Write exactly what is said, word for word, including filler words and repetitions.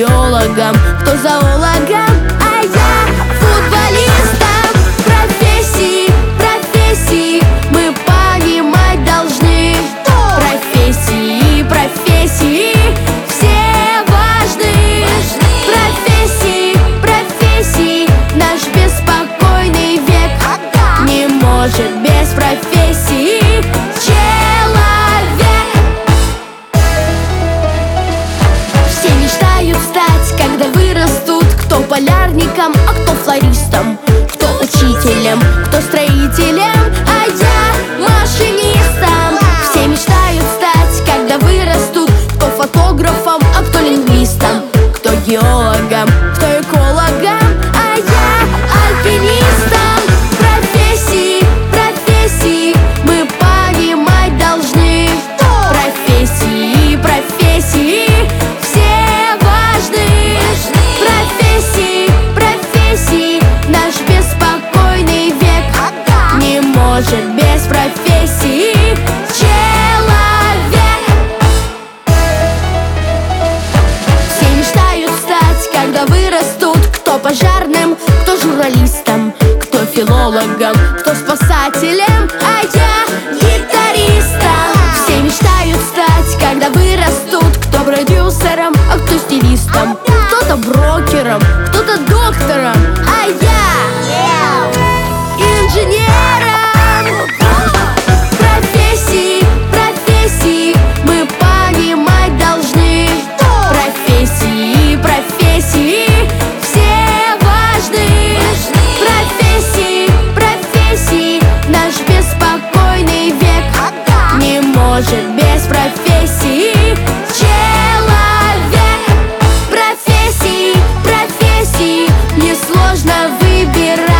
геологом, кто зоологом, а я футболистом. Профессии, профессии мы понимать должны. Профессии, профессии все важны. Профессии, профессии наш беспокойный век не может без профессии человек. Все мечтают стать, когда вырастут, кто полярником, а кто флористом, кто учителем, кто строителем, а я машинистом. Все мечтают стать, когда вырастут, кто фотографом, а кто лингвистом, кто геологом, кто экологом, а я альпинистом. Профессии, профессии мы понимать должны. Профессии, профессии все важны. Профессии, профессии наш беспокойный век не может без профессии человек. Все мечтают стать, когда вырастут, кто пожарным, кто журналистом, кто филологом, кто спасателем, а я гитаристом. Все мечтают стать, когда вырастут, кто продюсером, а кто стилистом, кто-то брокером, кто-то доктором, а я инженером. Профессии, профессии мы понимать должны. Профессии, профессии все важны. Профессии, профессии наш беспокойный век не может без профессии человек. Профессии, профессии несложно выбирать.